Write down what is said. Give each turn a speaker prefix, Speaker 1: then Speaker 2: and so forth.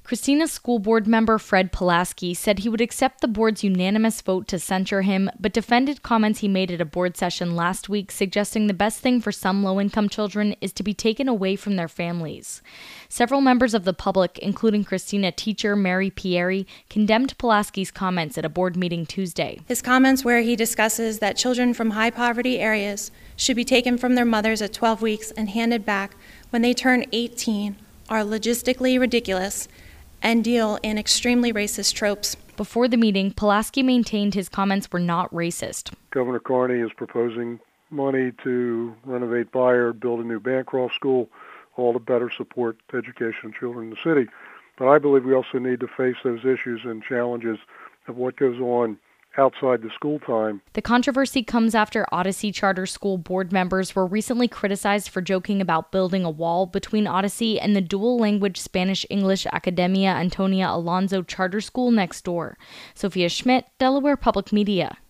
Speaker 1: Christina School Board member Fred Pulaski said he would accept the board's unanimous vote to censure him, but defended comments he made at a board session last week suggesting the best thing for some low-income children is to be taken away from their families. Several members of the public, including Christina teacher Mary Pieri, condemned Pulaski's comments at a board meeting Tuesday.
Speaker 2: His comments where he discusses that children from high-poverty areas should be taken from their mothers at 12 weeks and handed back when they turn 18 are logistically ridiculous and deal in extremely racist tropes.
Speaker 1: Before the meeting, Pulaski maintained his comments were not racist.
Speaker 3: Governor Carney is proposing money to renovate Bayard, build a new Bancroft school, all to better support the education of children in the city. But I believe we also need to face those issues and challenges of what goes on outside the school time.
Speaker 1: The controversy comes after Odyssey Charter School board members were recently criticized for joking about building a wall between Odyssey and the dual-language Spanish-English Academia Antonia Alonso Charter School next door. Sophia Schmidt, Delaware Public Media.